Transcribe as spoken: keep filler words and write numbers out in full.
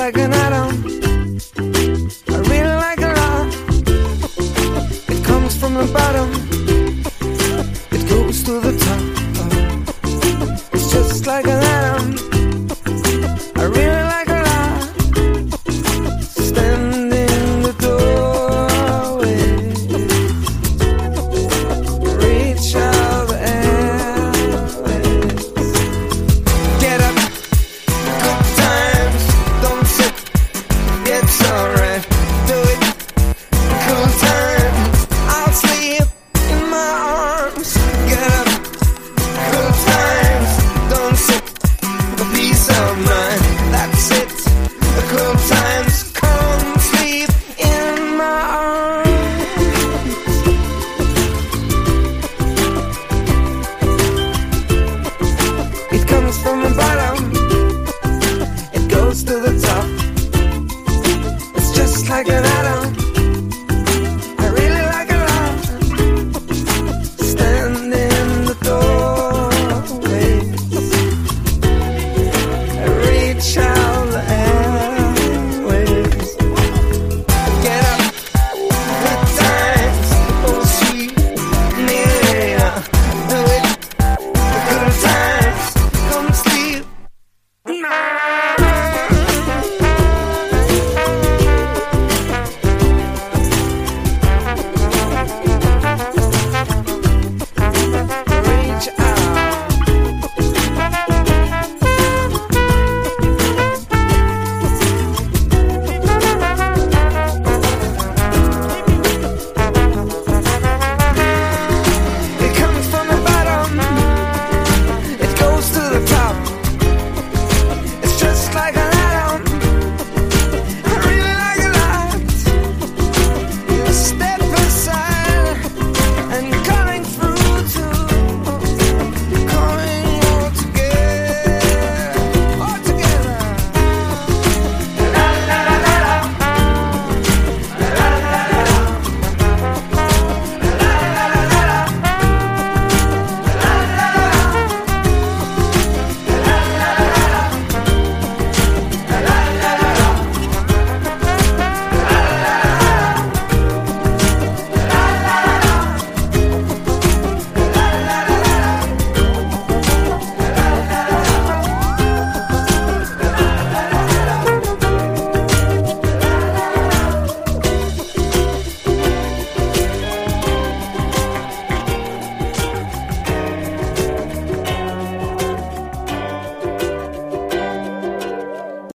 like an atom. I really like a lot. It comes from the bottom. It goes to the top. It's just like an atom. I really like a lot. Stand in the doorway. Reach out the airways. Get up. Good times. Don't sit. It's alright. Do it. Cool time. I'll sleep in my arms. Get up. Cool times. Don't sit. A peace of mind. That's it. The cool times. Come sleep in my arms. It comes from the bottom. It goes to the top. It's just like an